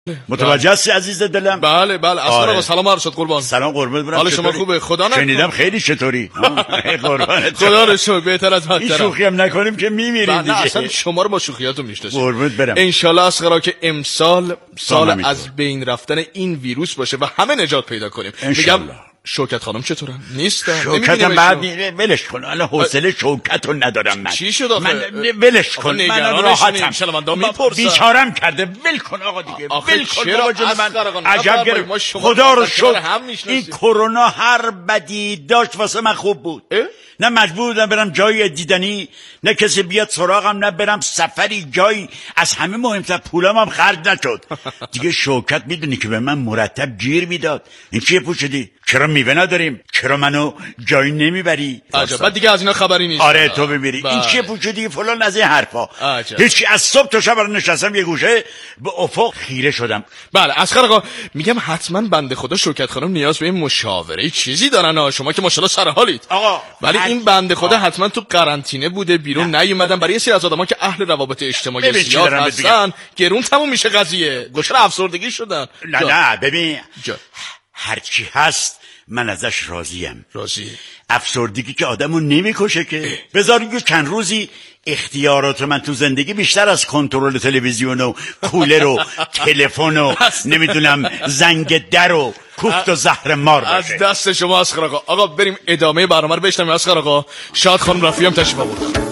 متوجه هستی عزیز دلم؟ بله بله. اصلا آقا سلام عرض شد قربان. سلام قربونت برم. حال شما خوبه؟ خدا نکنه. شنیدم خیلی چطوری؟ قربونت. خدا رو شکر بهتر از بدتر. این شوخی هم نکنیم که میمیریم دیگه. اصلا شما رو با شوخیاتون میشناسم. قربونت برم. ان شاءالله اسقرا که امسال سال از بین رفتن این ویروس باشه و همه نجات پیدا کنیم. میگم شوکت خانم چطورن؟ نیستن. شوکتم بعد ولش کن. الان حوصله شوکتو ندارم من. چی شد آخه؟ من ولش کن. من راحتم. بیچارم کرده. ول کن آقا دیگه. ول کن آقا جون من. عجب گرفت. خدا رو شکر این کرونا هر بدی داشت واسه من خوب بود. نه مجبور بودم برم جایی دیدنی، نه کسی بیاد سراغم، نه برم سفری جایی. از همه مهمتر پولام هم خرج نشد. دیگه شوکت میدونی که به من مرتب گیر میداد. این چیه پوشیدی؟ چرا میوه نداریم؟ چرا منو جایی نمیبری؟ عجب. بعد دیگه از اینا خبری نیست. آره تو ببری. این چیه پوشیدی فلان از این حرفا. هیچ از صبح تا شب نشستم یه گوشه به افق خیره شدم. بله اسقر آقا میگم حتما بنده خدا شوکت خانم نیاز به مشاوره چیزی دارن. شما که ماشاءالله سر حالید آقا. ولی این بنده خدا حتما تو قرنطینه بوده بیرون نیومدن. برای یه سری از آدما که اهل روابط اجتماعی زیاد هستن گرون تموم میشه قضیه. گوشه افسردگی شدن. نه ببین هر چی هست من ازش راضیم. راضی؟ افسردگی که آدمو نمیکشه که. بذار یه چند روزی اختیارات من تو زندگی بیشتر از کنترل تلویزیون و کولر و تلفن و نمیدونم زنگ در و کوفت و زهر مار باشه. از دست شما اسقر آقا. آقا بریم ادامه برنامه رو بشنویم. اسقر آقا شاد خانم رفیعی هم تشریف آوردن.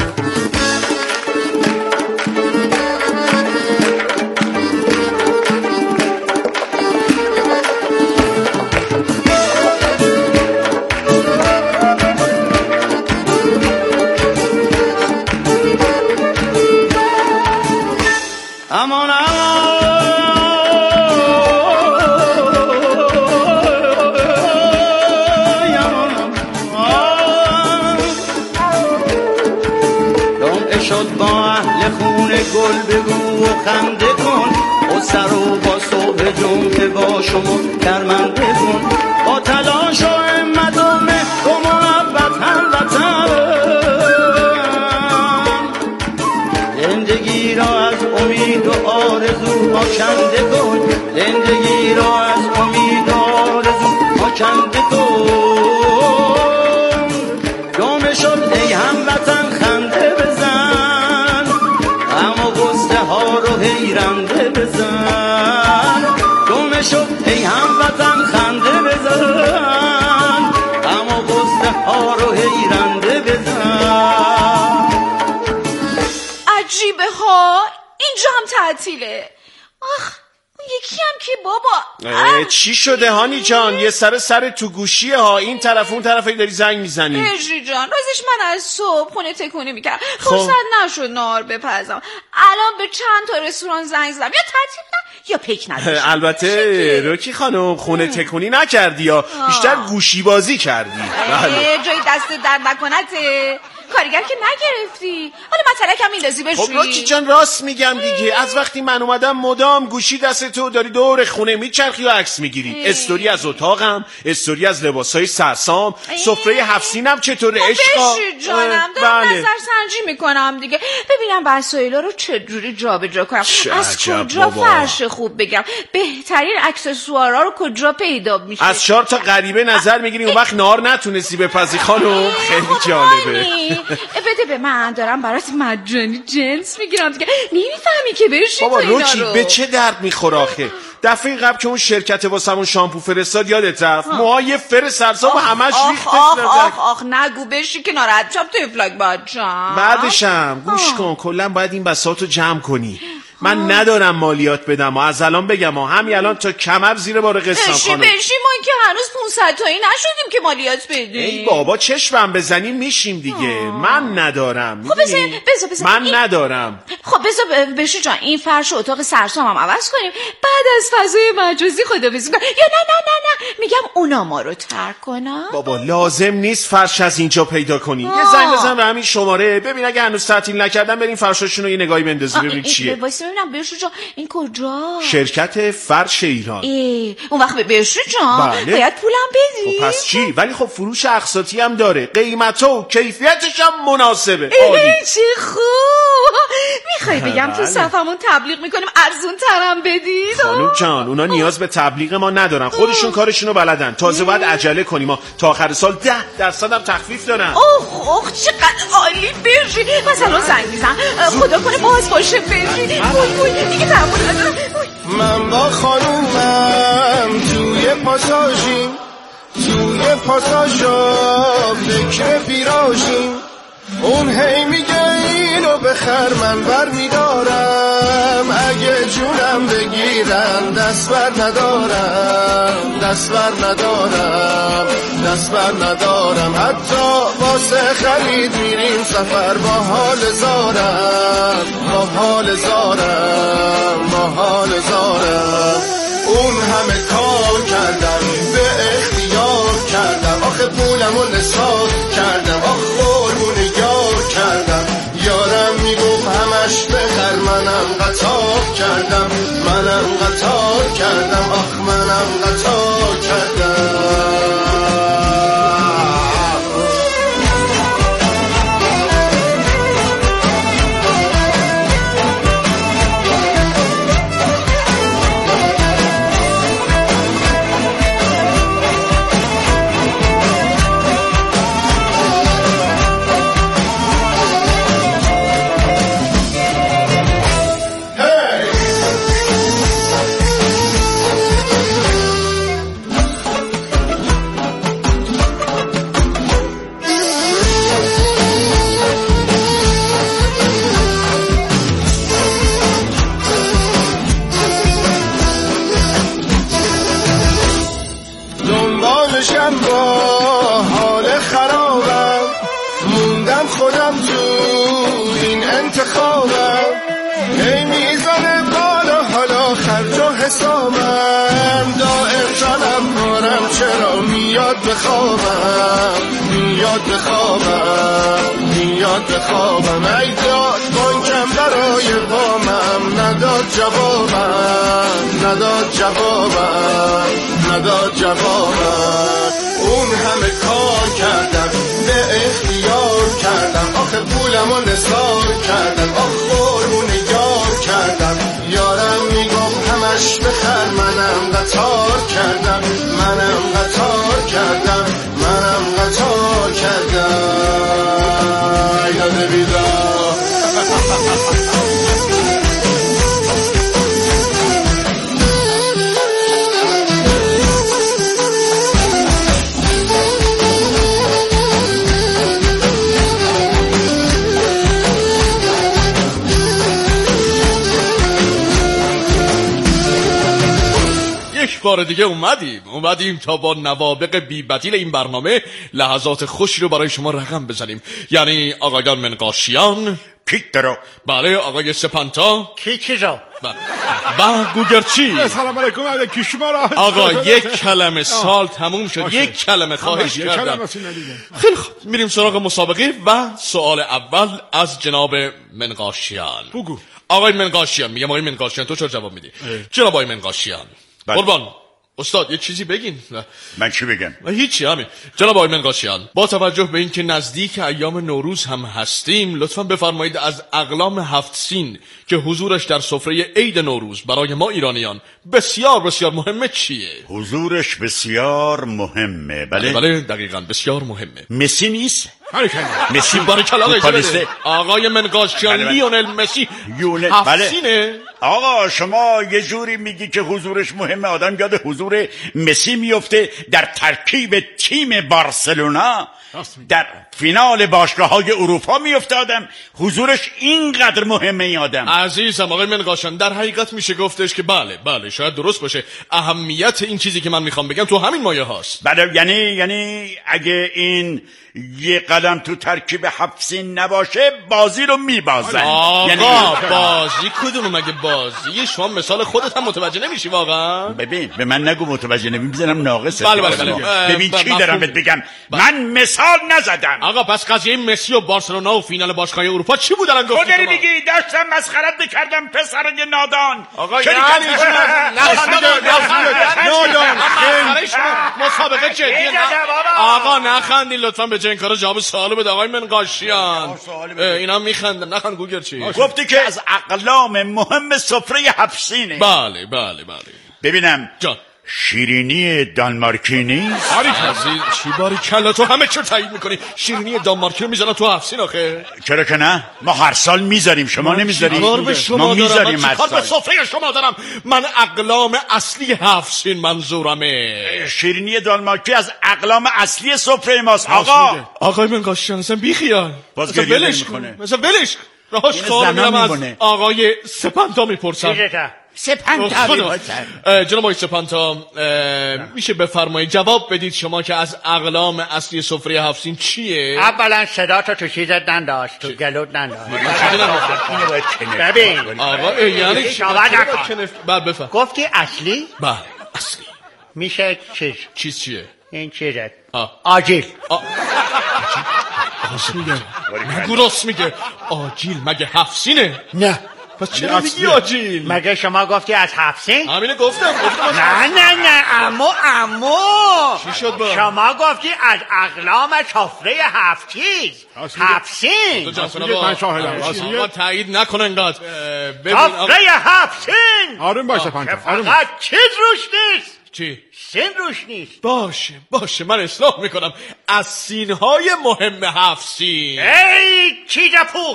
گل بگو و خنده کن و سر و با صبح جمعه با شما درمنده کن با تلاش و همت و مهر و محبت هموطن زندگی را از امید و آرزو آکنده کن. زندگی را از امید و آرزو آکنده کن. جمعه شد ای هموطن خنده بزن اما گسته ها رو حیرنده بزن. جمعه شد ای هموطن خنده بزن اما گسته ها رو حیرنده بزن. عجیبه ها اینجا هم تعطیله. آخ یکی هم که بابا چی شده هانی جان؟ یه سر تو گوشیه ها. این طرف اون طرفی داری زنگ میزنی. هجری جان رازش من از صبح خونه تکونی میکردم فرصت نشد نهار بپزم. الان به چند تا رستوران زنگ زدم یا تعطیل یا پیک نداشتم. البته روکی خانم خونه تکونی نکردی یا بیشتر گوشی بازی کردی. جای دست در نکنته کارگر که نگرفتی. حالا مثلا کم میندازی بشویی. خب روکی جان راست میگم دیگه. از وقتی من اومدم مدام گوشی دست تو داری دور خونه میچرخی و عکس میگیری. استوری از اتاقم، استوری از لباسای سرسام، سفره 7 سینم چطوره عشقا؟ بشی جانم دارم نظر سنجی میکنم دیگه. ببینم وسایلا رو چجوری جابجا کنم. از کجا فرش خوب بگم. بهترین اکسسوارا رو کجا پیدا میشه. از 4 تا غریبه نظر میگیری اون وقت نهار نتونستی بپزی خانم. خیلی جالبه. بده به من دارم برات مجانی جنس میگیرم دیگه. نمیفهمی که بشی بابا روکی به چه درد میخوره آخه؟ دفعه قبل که اون شرکت واسمون شامپو فرستاد یادت رفت؟ موهای فر سرسام و همش ریخت. آخ نگو بشی که ناراحت شم تفلک بچم. بعدشم گوش کن کلا باید این بساطو جمع کنی. من ندارم مالیات بدم و از الان بگم همین الان تا کمر زیر بار قسطم خانم. بشی ما که هنوز 500 تایی نشدیم که مالیات بدیم. ای بابا چشمم بزنیم میشیم دیگه. من ندارم. خب بذار من ندارم. خب بذار بشی جان این فرش اتاق سرسام هم عوض کنیم بعد از فضای مجازی خداحافظی کنیم. یا نه میگم اونا ما رو ترک کنن. بابا لازم نیست فرش از اینجا پیدا کنی. یه زنگ بزن به همین شماره ببین اگه هنوز تعطیل نکردن بریم فرشاشون رو یه نگاهی بندازی ببین چیه. وایسا ببینم بهشو جان این کجا؟ شرکت فرش ایران. اون وقت بهشو جان باید پولم بدی؟ خب پس چی؟ ولی خب فروش اقساطی هم داره، قیمت و کیفیتش هم مناسبه. چه خوب. میخوای بگم تو صفمون تبلیغ میکنیم ارزون ترم بدید؟ خانوم جان اونا نیاز به تبلیغ ما ندارن، خودشون کارشونو بلدن. تازه باید عجله کنیم، ما تا آخر سال 10% هم تخفیف دارن. اوه چقدر عالی. برژی مثلا زنگ میزن خدا کنه باز باشه. برژی دیگه تحمل ندارم. من با خانومم توی پاساژا فکر بیراژیم، اون هی میگه اینو بخر من بر میدارم، اگه جونم بگیرن دست بر ندارم، حتی واسه خرید میریم سفر با حال زارم. اون همه کار کردم به اختیار کردم، آخه پولمو نثار کردم، آخ قربون یار کردم، یارم میگفت همش بخر منم قطار کردم، آخ منم قطار کردم. با حال خرابم موندم خودم تو این انتخابم، هی میزنه بالا حالا خرج و حسابم، دائم جانم بارم چرا میاد بخوابم، ای داد بانکم برای وامم نداد جوابم، اون همه کار کردم به اختیار کردم، آخه پولمو نثار کردم، آخ قربون یار کردم، یارم میگفت همش بخر منم قطار کردم، یاد بیدار. بار دیگه اومدیم تا با نوابق بی بدیل این برنامه لحظات خوشی رو برای شما رقم بزنیم. یعنی آقایان منقاشیان پیترو، بله، آقای سپانتا کیکیزو و گوگرچی. سلام علیکم. آقا یک کلمه سال تموم شد. یک کلمه خواهش کردم. خیلی خوب، میریم سراغ مسابقه و سوال اول از جناب منقاشیان. بگو. آقای منقاشیان، میگم آقای منقاشیان، تو چرا جواب میدی؟ جناب آقای منقاشیان، قربان استاد یه چیزی بگین. من چی بگم؟ هیچی، همین. جناب آقای منقاشیان، با توجه به اینکه نزدیک ایام نوروز هم هستیم، لطفاً بفرمایید از اقلام 7 سین که حضورش در سفره عید نوروز برای ما ایرانیان بسیار بسیار مهمه چیه؟ حضورش بسیار مهمه. بله دقیقاً بسیار مهمه. مسی نیست؟ مسی بارکالله آقای منقاشیان. لیونل مسی 7 سینه. آقا شما یه جوری میگی که حضورش مهمه، آدم یاد حضور مسی میفته در ترکیب تیم بارسلونا در فینال باشگاه‌های اروپا میفته. آدم حضورش اینقدر مهمه. این آدم عزیزم آقای منقاشیان، در حقیقت میشه گفتش که بله شاید درست باشه. اهمیت این چیزی که من میخوام بگم تو همین مایه هاست. بله، یعنی اگه این یه قدم تو ترکیب 7 سین نباشه بازی رو میبازن. آقا یعنی بازی کدوم مگه بازی شما مثال خودت هم متوجه نمیشی واقعا؟ ببین به من نگو متوجه نمی‌ذارم ناقصه. بله. ببین چی دارم بهت بگم. من مثال نزدم. آقا پس قضیه مسی و بارسلونا و فینال باشگاه اروپا چی بود الان گفتی؟ تو داری میگی داشتم مسخرت می‌کردم پسرگ نادان. آقا یعنی نادان مسابقه جدیه. آقا نخندین لطفا به جن کارا جواب سوالو بده آقای منقاشیان. اینا میخندن نخند گوگرچی. گفتی که از اقلام مهم سفره هفسینه. بله ببینم جان شیرینی دانمارکی نیست؟ چی باری کلا تو همه چی تایید میکنی؟ شیرینی دانمارکی رو میزنن تو هفسین آخه؟ چرا که نه؟ ما هر سال میذاریم شما نمیذاریم؟ ما میذاریم هر سال. به سفره شما دارم. من اقلام اصلی هفسین منظورمه. شیرینی دانمارکی از اقلام اصلی سفره ماست آقای منقاشیان اصلا بیخیال باز گریه میکنه. مثلا ولش راهش کار میرم از آقای سپنتا میپرسم. سپنتا جناب آقای سپنتا میشه بفرمایید جواب بدید شما که از اقلام اصلی سفره هفسین چیه؟ اولا صدا تو چیزت ننداشت تو گلوت ننداشت. ببین آقا یعنی بعد بفهم گفتی اصلی؟ بله اصلی میشه چیز چیه؟ این چیزت آجیل. راست میگه آجیل مگه هفسینه؟ نه پس چرا میگی آجیل؟ مگه شما گفتی از هفسین؟ همینه گفتم نه اما چی شد با؟ شما گفتی از اقلام سفره هفسین. من شاهدم. آقا تایید نکن انقدر. سفره هفسین آروم باشه پنجا. فقط چیز روش نیست. چی؟ سین روش نیست. باشه من اصلاح میکنم. از سینهای مهم هفسین. ای چیز پوک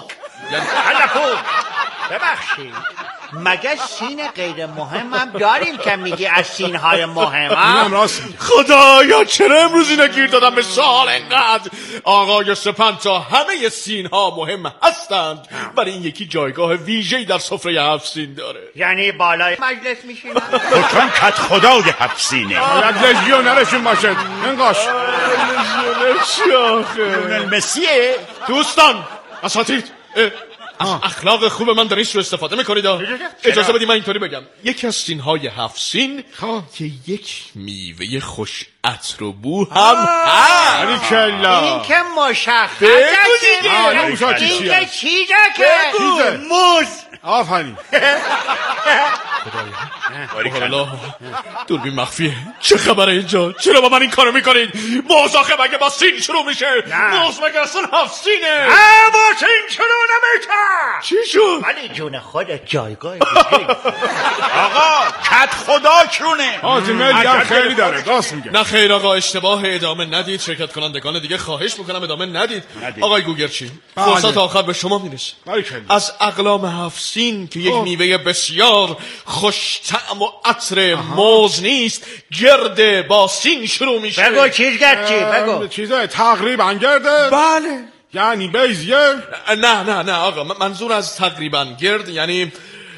ببخشید مگه سین غیر مهم هم داریم که میگی از سینهای مهم؟ راست میگه. خدایا چرا امروز اینا گیر دادم به سوال انقدر؟ آقای سپنتا همه سینها مهم هستند ولی این یکی جایگاه ویژه‌ای در سفره هفسین داره. یعنی بالای مجلس میشینن؟ چون کت خدای هفسینه. باید لژیونرشون باشه. انقاش لژیونر چی آخه؟ مسیه دوستان اساتید از اخلاق خوب من در این سو استفاده میکنید. اجازه بدید من اینطوری بگم یکی از سینهای هفسین که یک میوه خوش عطر و بو هم هست. این که مشخصه این که چیزه که موز. آفرین. خدایا دوربین مخفیه. چه خبره اینجا؟ چرا با من این کارو میکنید؟ موز آخه مگه با سین شروع میشه؟ موز مگه اصلا هفسینه؟ با سین شروع نمیشه. چی شد؟ ولی جون خودت جایگاه آقا کت خدا چونه. ملی خیلی داره راست میگه. نه خیر آقا اشتباه ادامه ندید. شرکت کنندگان دیگه خواهش میکنم ادامه ندید. آقای گوگرچی فرصت آخر به شما میرسه. از اقلام هفسین که یک میوه بسیار خوش طعم و عطر موز نیست گرده با سین شروع میشه. بگو چیز گرد چی؟ بگو چیزه تقریبا گرده. بله یعنی بیزیه. نه آقا منظور از تقریبا گرد یعنی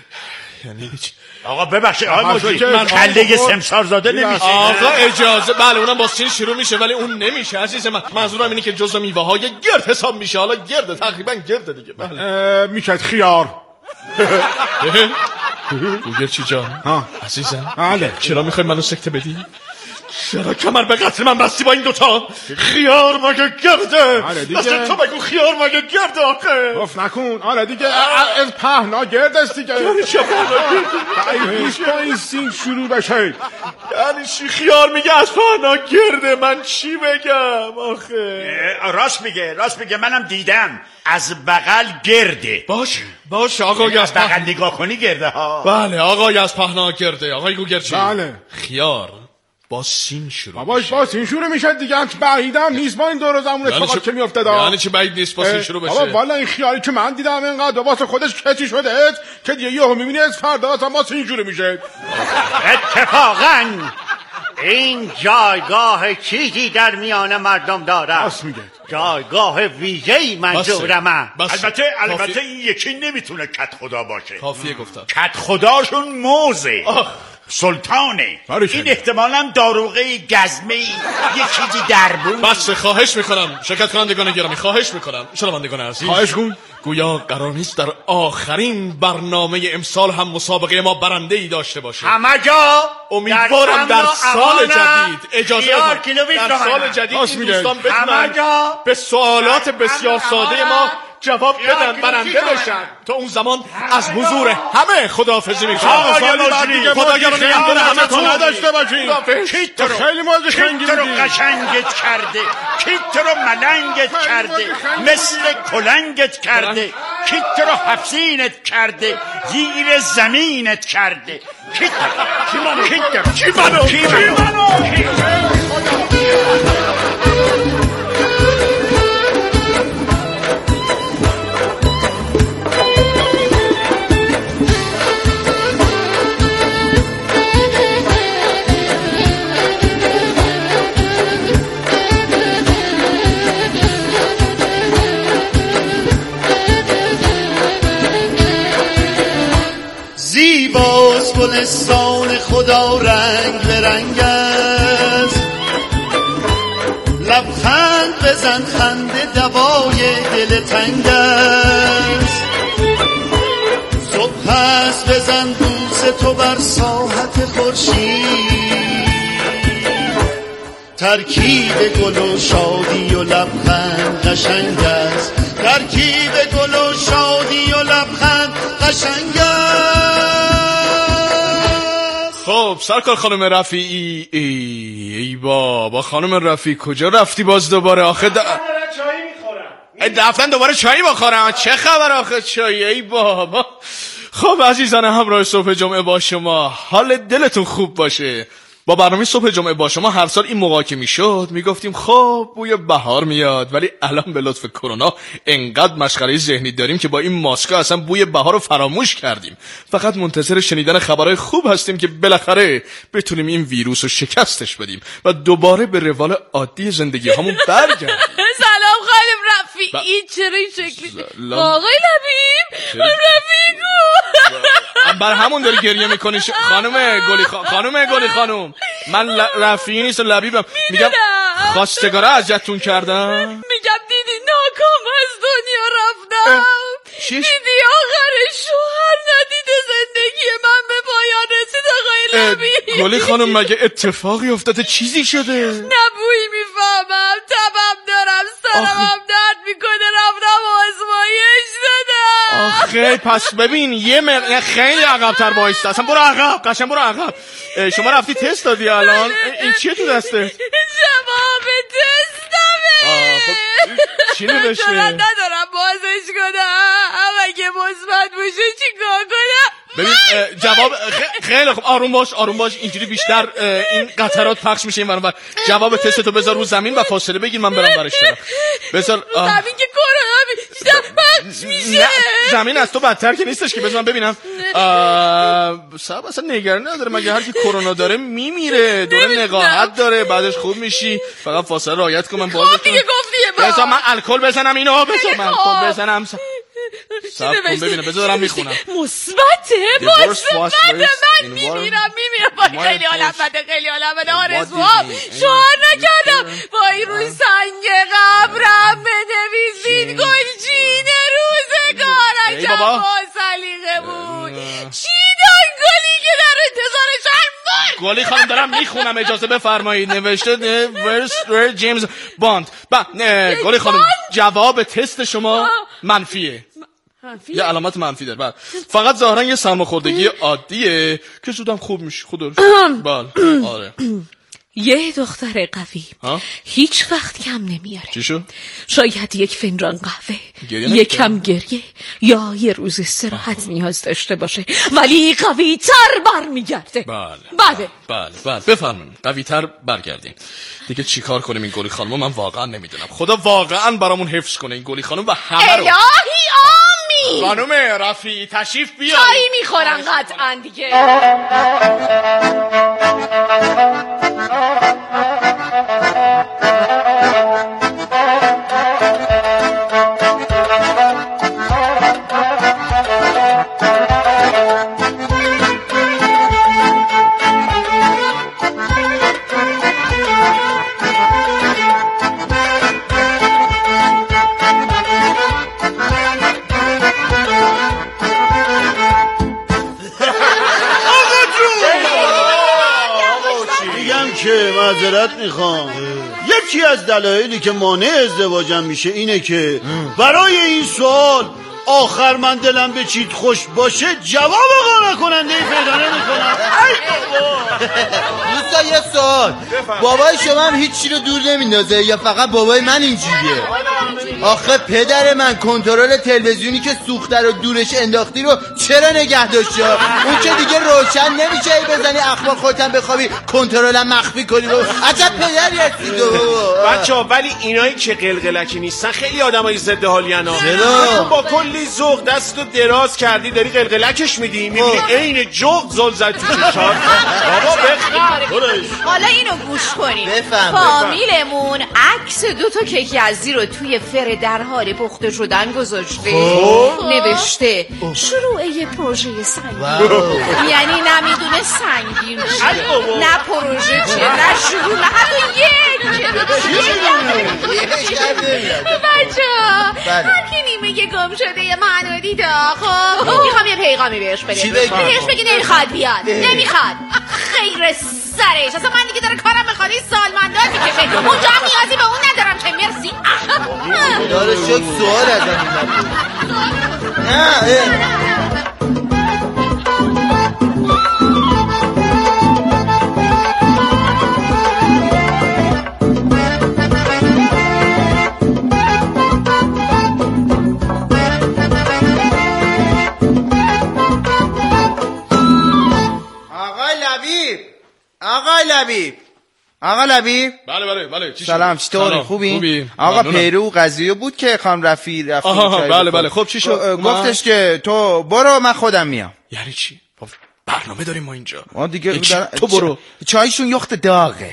آقا ببخشید من کله سمسار زاده نمیشه. آقا اجازه بله اونم با سین شروع میشه ولی اون نمیشه عزیز من. منظورم اینه که جزء میوه های گرد حساب میشه. حالا گرده تقریبا گرده دیگه. بله میشه خیار. گوگرچی جان عزیزم چرا میخوای منو سکته بدی؟ چرا کمر به قتل من بستی با این دوتا؟ خیار مگه گرده؟ اصلا تو بگو خیار مگه گرده آخه؟ گفت نکن. آره دیگه از پهنا گرد است دیگه. یعنی چه پهنا این سین شروع بشه؟ یعنی چی خیار میگه از پهنا گرده؟ من چی بگم آخه؟ راست میگه منم دیدم از بغل گرده. باشه آقای از بغل نگاه کنی گرده ها. بله آقای از پهنا گرده. آقای گوگرچی بله خیار با سین شروع میشه. با سین شروع میشه دیگه. بعیدم نیست با این دور زمونه اتفاق که میفته. یعنی چه بعید نیست با سین شروع بشه؟ بابا والا این خیاری که من دیدم اینقدر واسه خودش کچی شده که دیگه یهو میبینی از فردا اصلا با سین شروع میشه. اتفاقا این جایگاه چیزی در میان مردم داره. راست میگه. جایگاه ویژه‌ای منظورمه. البته این یکی نمیتونه کت خدا باشه. کافیه گفتم. کت خداشون موزه. سلطانه. این احتمالاً داروغه گزمه یه چیزی دربون. بس خواهش میکنم شرکت کنندگان گرامی، خواهش میکنم شنوندگان عزیز، خواهش کن. گویا قرار نیست در آخرین برنامه امسال هم مسابقه ما برنده ای داشته باشه. همه جا امیدوارم در سال جدید اجازه در سال جدید این دوستان بتونن به سوالات بسیار ساده ما جواب بدن، برنده بشن. تا اون زمان از حضور همه خداحافظی میکنم. خداگران نگهدار همتون نداشته باشین. کیت رو خیلی موضوع خنگی رو قشنگت کرده، کیت رو ملنگت کرده، مثل کلنگت کرده، کیت رو حفظینت کرده، زیر زمینت کرده. کیت رو زیباست گلستان خدا رنگ به رنگ است، لبخند بزن خنده دوای دل تنگ است، صبح هست بزن بوس تو بر ساحت خورشید، ترکیب گل و شادی و لبخند قشنگ است، ترکیب گل و شادی و لبخند قشنگ است. خب سرکار خانم رفیعی، ای بابا خانم رفیعی کجا رفتی باز دوباره؟ آخه چایی میخورم. رفتن دوباره چایی بخورم؟ چه خبر آخه چایی؟ ای بابا. خب عزیزان همراه صبح جمعه با شما، حال دلتون خوب باشه. با برنامه صبح جمعه با شما هر سال این موقع که میشد میگفتیم خب بوی بهار میاد، ولی الان به لطف کرونا انقدر مسخره ذهنی داریم که با این ماسکا اصلا بوی بهار رو فراموش کردیم. فقط منتظر شنیدن خبرهای خوب هستیم که بالاخره بتونیم این ویروس رو شکستش بدیم و دوباره به روال عادی زندگی همون برگردیم. سلام خانم رفیعی، چرا این شکلی؟ آقای لبیب بر همون داری گریه میکنی خانم گلی خانم. من رفیعی نیست لبیبم. میگم خواستگاره اذیتتون کردم. میگم دیدی ناکام از دنیا رفتم. دیدی آخر شوهر ندیده زندگی من به پایان رسید آقای لبیب. گلی خانم مگه اتفاقی افتاده؟ چیزی شده؟ نبویی میفهمم، تبم دارم، سرمم درد میکنه، رفتم آزمایش دادم. آخه پس ببین یه خیلی عقب‌تر وایست. اصلا برو عقب، قشنگ برو عقب. شما رفتی تست دادی الان؟ این چیه تو دستت؟ جواب تستمه. خب چی نوشته؟ ندارم بازش کنم، اگه مثبت باشه چیکار کنم؟ ببین جواب خیلی خوب، آروم باش اینجوری بیشتر این قطرات پخش میشه این ور. جواب تست تو بذار رو زمین و فاصله بگیر من برم برش دارم. بذار زمین که کرونا بیشتر پخش میشه. نه زمین از تو بدتر که نیستش که بذار من ببینم. صاحب اصلا نگرانی نداره، مگه هر کی کرونا داره میمیره، دوره نقاهت داره، بعدش خوب میشی، فقط فاصله رعایت کن. من باز دیگه گفتی بذار من الکل بزنم اینو، بذار من الکل بزنم. صاحب کن ببینم، بذار دارم میخونم. مثبته من میمیرم. خیلی حالم بده آرزوام شوهر نکردم. وای روی سنگ قبرم بنویسید گلچین روزگارم چند با سلیقه بود. چی دار گلی که در انتظارش هم مرد. گلی خانم دارم میخونم اجازه بفرمایید. نوشته ورس جیمز باند. گلی خانم جواب تست شما منفیه. یه علامت منفی داره. بعد فقط ظاهرا یه سرماخوردگی عادیه که زودم خوب میشه. خدا بله آره. یه دختر قوی هیچ وقت کم نمیاره. چی شو؟ شاید یک فنجان قهوه، یک کم گریه یا یه روز استراحت نیاز داشته باشه، ولی قوی تر برمیگرده. بله بفرمایید قوی تر برگردین. دیگه چی کار کنیم این گلی خانم؟ من واقعا نمیدونم. خدا واقعا برامون حفظ کنه این گلی خانم و همه رو. الهی آمین. خانم رفیعی تشریف بیار. چایی میخورن قطعا دیگه. که معذرت میخوام. یکی از دلایلی که مانع ازدواجم میشه اینه که برای این سوال آخر من دلم به چیت خوش باشه جواب قانع کننده پیدا نمیکنم. دوستا یه سوال، بابای شما هم هیچی رو دور نمیندازه یا فقط بابای من اینجوریه؟ آخه پدر من کنترل تلویزیونی که سوخته رو دورش انداختی رو چرا نگه داشتی؟ اون که دیگه روشن نمیشه ای بزنی اخبار خودت بخوابی کنترلم مخفی کنی. عجب پدری هستی تو بچه‌ها. ولی اینایی که قلقلکی نیستن خیلی آدمای ضد حالیانا. با کلی ذوق دستو دراز کردی داری قلقلکش میدی، میبینی عین جغد زل زد تو چشات. بابا بخیر. حالا اینو گوش کنین. فامیلمون عکس 2 کیک یزدی رو توی فر در حال پخته شدن گذاشته. نوشته شروع پروژه سنگین. یعنی نمیدونه سنگین چیه، نه پروژه چیه، نه شروع، نه حتی بچه‌ها هر کی نیمه گم شده منو دید آقا میخوام یه پیغامی بهش بدم. بهش بگی نمیخواد بیاد، نمیخواد. خیر سرش. اصلا من دیگه داره کارم میخواد این سالمندان میکشه. اونجا هم نیازی به اون ندارم که مرسی. داره شک سوال ازم آقا لبیب. بله سلام، چطوری؟ خوبی؟ آقا پیرو قضیه بود که خانم رفتی. بله خب چی شد؟ گفتش که تو برو من خودم میام. یعنی چی؟ برنامه داریم ما اینجا. ما دیگه تو برو. چایشون یخت داغه.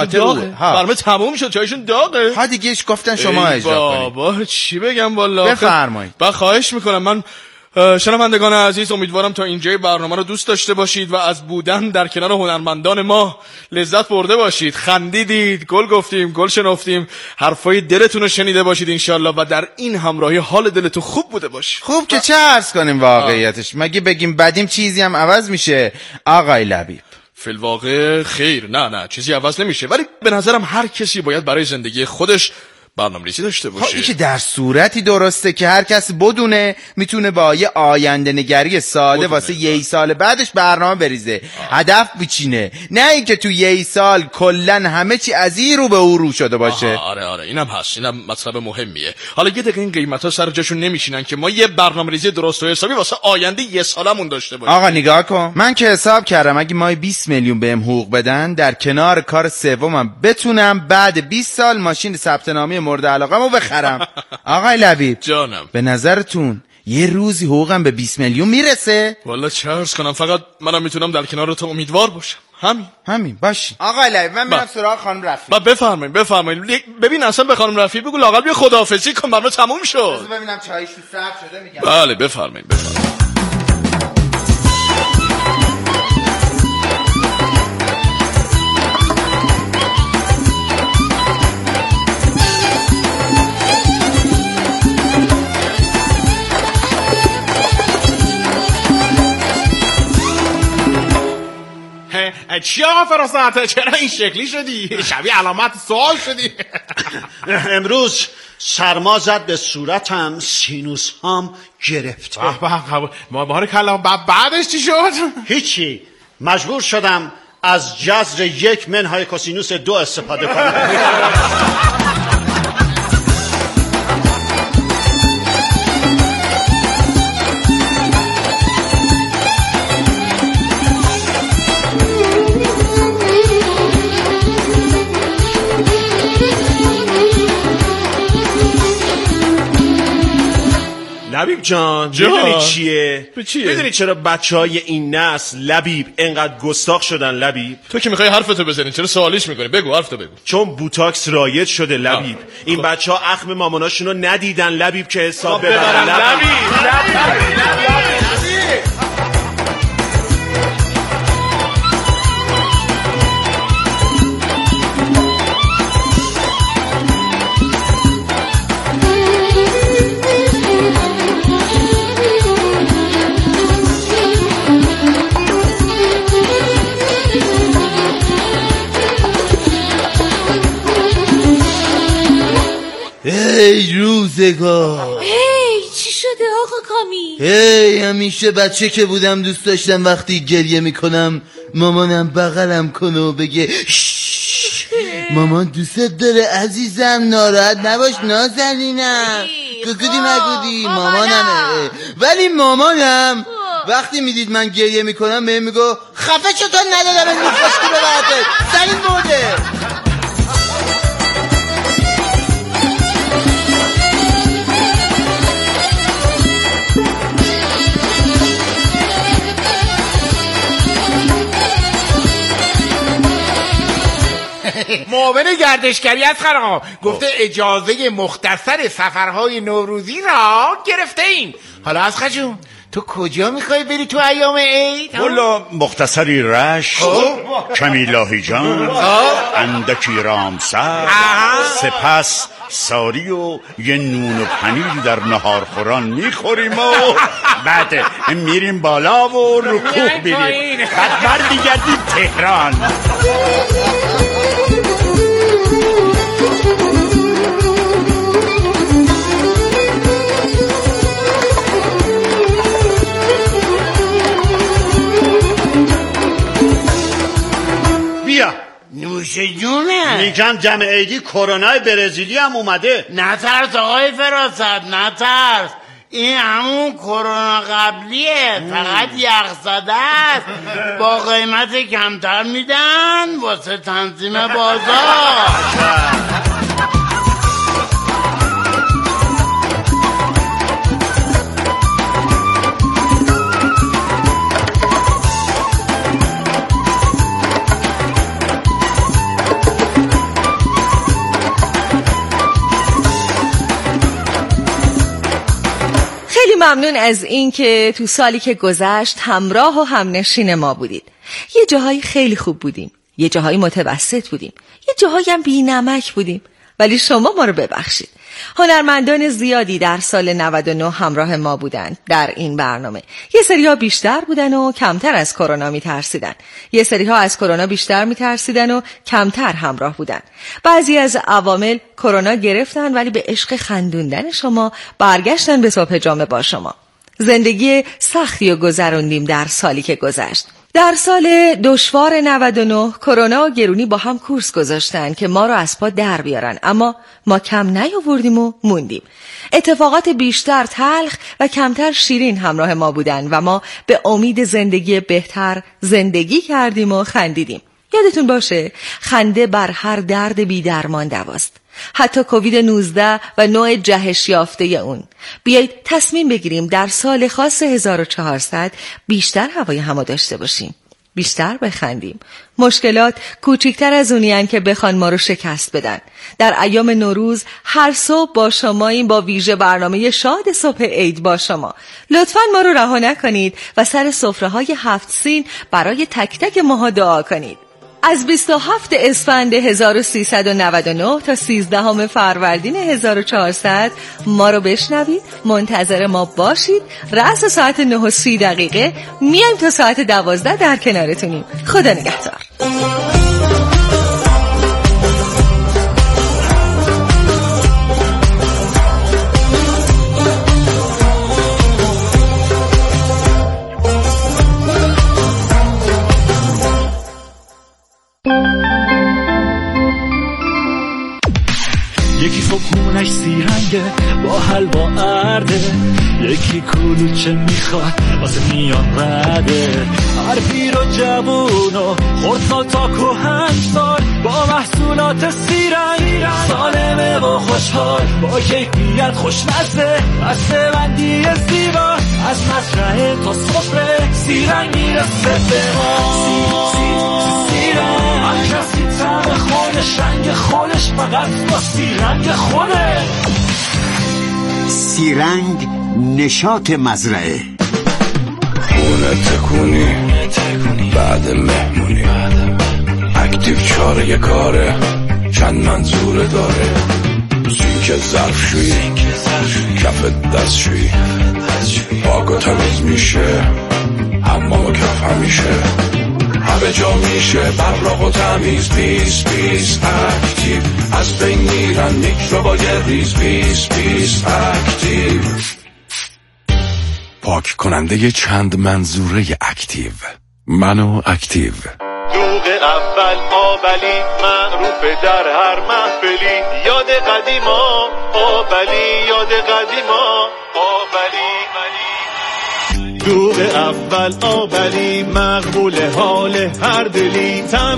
برنامه تموم شد، چایشون داغه. ها دیگه گفتن شما اجرا کنید. بابا چی بگم والا. بفرمایید. خواهش میکنم. من شنوندگان عزیز امیدوارم تا اینجای برنامه رو دوست داشته باشید و از بودن در کنار هنرمندان ما لذت برده باشید. خندیدید، گل گفتیم، گل شنفتیم، حرفای دلتون رو شنیده باشید انشالله و در این همراهی حال دلتون خوب بوده باشه. خوب که چه عرض کنیم واقعیتش. مگه بگیم بدیم چیزی هم عوض میشه آقای لبیب؟ فی الواقع خیر، نه چیزی عوض نمیشه، ولی به نظرم هر کسی باید برای زندگی خودش برنامه‌ریزی داشته باشه. این که در صورتی درسته که هر کس بدونه میتونه با یه آینده نگری ساده واسه یه سال بعدش برنامه بریزه، هدف بچینه، نه اینکه تو یه سال کلن همه چی از این رو به اون رو شده باشه. آره اینم هست، اینم مطلب مهمیه. حالا یه دقیقه این قیمتا سر جاشون نمیشینن که ما یه برنامه‌ریزی درست و حسابی واسه آینده یه سالمون داشته باشیم. آقا نگاه کن، من که حساب کردم اگه ما 20 میلیون بهم حقوق بدن در کنار کار سومم بتونم بعد 20 سال ماشین ثبت نامی مورد علاقه‌مو بخرم. آقای لبیب جانم، به نظرتون یه روزی حقوقم به 20 میلیون میرسه؟ والا چه عرض کنم، فقط منم میتونم در کنار تو امیدوار باشم. همین باشین. آقای لبیب من میرم سراغ خانم رفیع. بفرمایید. ببین اصلا به خانم رفیع بگو لااقل بیا خداحافظی کن، برنامه تموم شد. ببینم چایش سرد شده میگم. بله بفرمایید. چی آقا فراسته؟ چرا این شکلی شدی؟ شبیه علامت سوال شدی. امروز سرما زد به صورتم، سینوس هم گرفته. ما بار کلام بعدش چی شد؟ هیچی، مجبور شدم از جذر 1 منهای کوسینوس 2 استفاده کنم. لبیب جان میدونی چیه؟ میدونی چرا بچهای این نسل لبیب انقدر گستاخ شدن؟ لبیب تو که میخوای حرفتو بزنی چرا سوالیش میکنی؟ بگو حرفتو بگو. چون بوتاکس رایج شده لبیب. این بچها اخم ماماناشونو ندیدن لبیب که حساب ببرن. لبیب ای روزگار. چی شده آقا کامی؟ همیشه بچه که بودم دوست داشتم وقتی گریه میکنم مامانم بغلم کنه و بگه مامان دوستت داره عزیزم، ناراحت نباش نازنینم، گگودی مگودی. مامانمه. ولی مامانم وقتی میدید من گریه میکنم بهم میگو خفه شو، تا ندادم این خوشتی به بعده زنین برده. معاون گردشگری از خرام گفته اجازه مختصر سفرهای نوروزی را گرفته ایم. حالا از خجون تو کجا میخوای بری تو ایام عید؟ والا مختصری رشت، کمی لاهیجان، اندکی رامسر، سپس ساری و یه نون و پنیر در نهار خوران میخوریم و بعد میریم بالا و رکوع بریم، بعد برمیگردیم تهران. بیا نوش جونه. میگم جمع عیدی کرونای برزیلی هم اومده. نترس آقای فراست، نترس. این همون کرونا قبلیه، فقط یخزده است. با قیمت کمتر میدن واسه تنظیم بازار. ممنون از این که تو سالی که گذشت همراه و همنشین ما بودید. یه جاهایی خیلی خوب بودیم، یه جاهایی متوسط بودیم، یه جاهایی هم بی نمک بودیم، ولی شما ما رو ببخشید. هنرمندان زیادی در سال 99 همراه ما بودن در این برنامه. یه سری‌ها بیشتر بودن و کمتر از کرونا می‌ترسیدن. یه سری‌ها از کرونا بیشتر می‌ترسیدن و کمتر همراه بودن. بعضی از عوامل کرونا گرفتن ولی به عشق خندوندن شما برگشتن به صبح جامع با شما. زندگی سختی رو گذروندیم در سالی که گذشت. در سال دشوار 99 کرونا و گرونی با هم کورس گذاشتن که ما رو از پا در بیارن، اما ما کم نیاوردیم و موندیم. اتفاقات بیشتر تلخ و کمتر شیرین همراه ما بودن و ما به امید زندگی بهتر زندگی کردیم و خندیدیم. یادتون باشه خنده بر هر درد بی درمان دواست، حتی کووید 19 و نوع جهش یافته اون. بیایید تصمیم بگیریم در سال خاص 1400 بیشتر هوای همو داشته باشیم، بیشتر بخندیم. مشکلات کوچکتر از اونیان که بخوان ما رو شکست بدن. در ایام نوروز هر صبح با شماییم، با ویژه برنامه شاد صبح عید با شما. لطفاً ما رو رها نکنید و سر سفره‌های 7 سین برای تک تک ماها دعا کنید. از 27 اسفند 1399 تا 13 فروردین 1400 ما رو بشنوید، منتظر ما باشید. رأس ساعت 9:30 میایم تا ساعت 12 در کنارتونیم. خدا نگهدار. یکی صبحونش سیرنگه با حلوا ارده، یکی کلوچه میخواد واسه میان رده. هر پیر و جوون و خردسال تا کهنسال با محصولات سیرنگ سالمه و خوشحال، با کیفیت خوشمزه، بسته بندی زیبا، از مزرعه تا سفره سیرنگ میرسه به ما. سیرنگ هر کسی طعم خودش، رنگ خودش، فقط با سیرنگ خوده. سیرنگ نشاط مزرعه. خونه تکونی بعد مهمونی، اکتیو چاره کاره، چند منظوره داره. سینک ظرفشویی، کف دستشویی، پاک و تمیز میشه، حمام و کف همیشه. همه جا میشه براق و تمیز. پیس پیس اکتیو، از بین میرن میکروبای ریز. پیس پیس اکتیو، پاک کننده چند منظوره اکتیو. منو اکتیو. دوغ اول آبلی معروف در هر محفلی، یاد قدیما آبلی، یاد قدیما آبلی. دوغ اول آبلی مقبول حال هر دلی.